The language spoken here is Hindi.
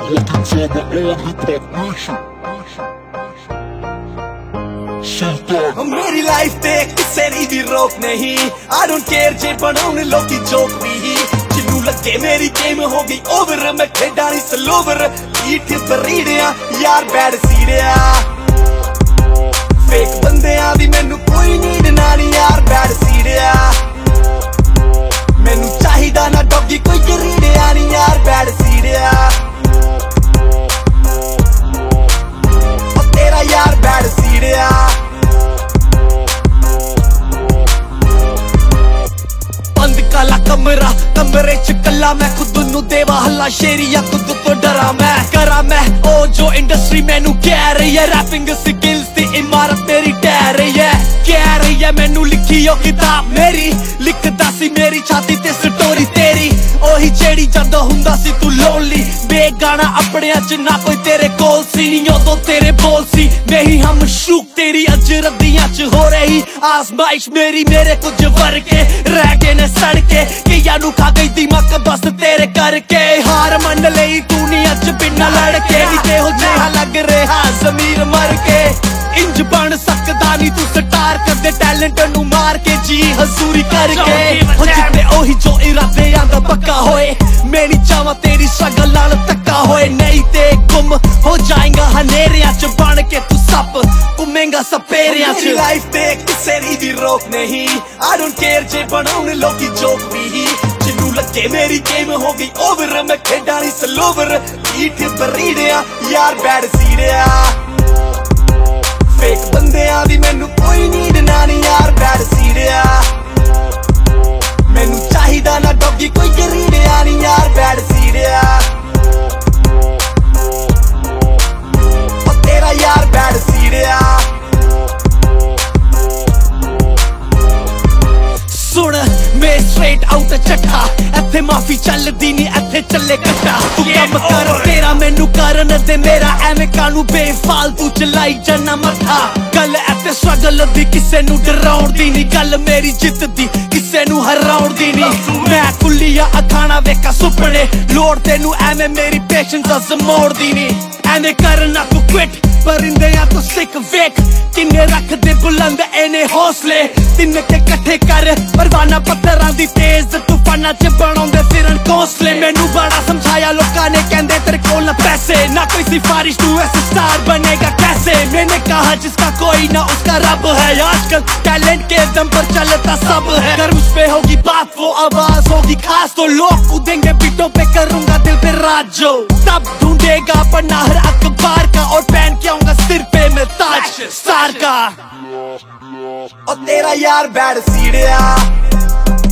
मेरी लाइफ ते किसे दी रोक नहीं। आई डोंट केयर जे बनाने लोगी जोक भी। जिन्नू लगे मेरी गेम हो गई ओवर, मैं खेडा नहीं स्लोवर। पीठ बरीड़िया यार बैड सीड़िया, फेक बंदियां दी मैनू कोई नीड ना नी यार बैड सीड़िया। मैनू चाहिदा ना डॉगी कोई रीड़िया नी यार बैड सीड़िया। तेरा यार बैड सीड़िया। बंद काला कमरा, कमरे च कला मैं खुद नू देवा हल्ला शेरिया, खुद तो डरा मैं करा मैं ओ जो इंडस्ट्री मैनू कह रही है। रैपिंग स्किल्स दी इमारत मेरी टह रही है, कह रही है मैनू लिखी ओ किताब मेरी। लिखदा सी मेरी छाती ते स्टोरी तेरी, ओही जेड़ी जदों हुंदा सी तू लोनली। बेगाना अपने अच ना कोई तेरे कोल सी, नी उदों तेरे बोल सी। नहीं हम शूक तेरी अज रद्दियां च हो रही आजमाइश मेरी। मेरे कुछ वर्गे रह गए ने सड़के, किया नू खा गई दिमाग बस तेरे करके। हार मन लई तू नी अज बिना लड़के, नी केहो जिहा लग रहा जमीर मर के। इंज बन सकदा नी तू स्टार, करदे टैलेंट नू मार के जी हजूरी करके। हो जिते ओही जो इरादे आंदा पक्का होए, मैं नी चाहवां तेरी स्ट्रगल नाल धक्का होए। नहीं ते गुम हो जाएगा हनेरियां च बन के तू सप घूमेगा सपेरियां च। लाइफ ते किसे दी रोक नहीं। आई डोंट केयर जे बनाने लोगी जोक भी। जिन्नू लगे मेरी गेम हो गई ओवर, मैं खेडा नहीं स्लोवर। पीठ बरीड़िया यार बैड सीड़िया, फेक बंदियां दी मैनू कोई नीड ना नी यार बैड सीड़िया। मैनू चाहिदा ना डॉगी कोई रीड़िया नी यार बैड सीड़िया। तेरा यार बैड सीड़िया। सुन मैं स्ट्रेट आउट चट्ठा, इत्थे माफी चलदी नी इत्थे चले कट्टा। तू कम कर तेरा मैनू करन दे मेरा, एवें कानू बेफालतू चलाई जाना मथा। गल इत्थे स्ट्रगल दी किसे नू डराउण दी नी, गल मेरी जित दी किसे नू हराउण दी नी। मैं खुलिया अखाना वेखा सुपने, लोड़ तेनू एवें मेरी पेशेंस अस मोड़ दी नी। एवें करना तू क्विट परिंदियां तो सिख वेख, किन्ने रख दे बुलंद एने हौसले। तिन्न के कट्ठे कर परवाना पत्थरां दी तेज तूफाना च बनाउंदे फिरन घोंसले। मैनू बड़ा समझाया लोकां ने कहंदे तेरे कोल ना पैसे ना कोई सिफारिश, तू ऐसे स्टार बनेगा कैसे। मैंने कहा जिसका कोई ना उसका रब है, आजकल टैलेंट के दम पर चलता सब है। अगर उस पे होगी बात वो आवाज होगी खास, तो लोग कूदेंगे बीटों पे करूंगा दिल पे राज जो। तब ढूंढेगा पन्ना हर अखबार का, और पहन के आऊंगा सिर पे मैं ताज स्टार का। और तेरा यार बैड सीड़िया।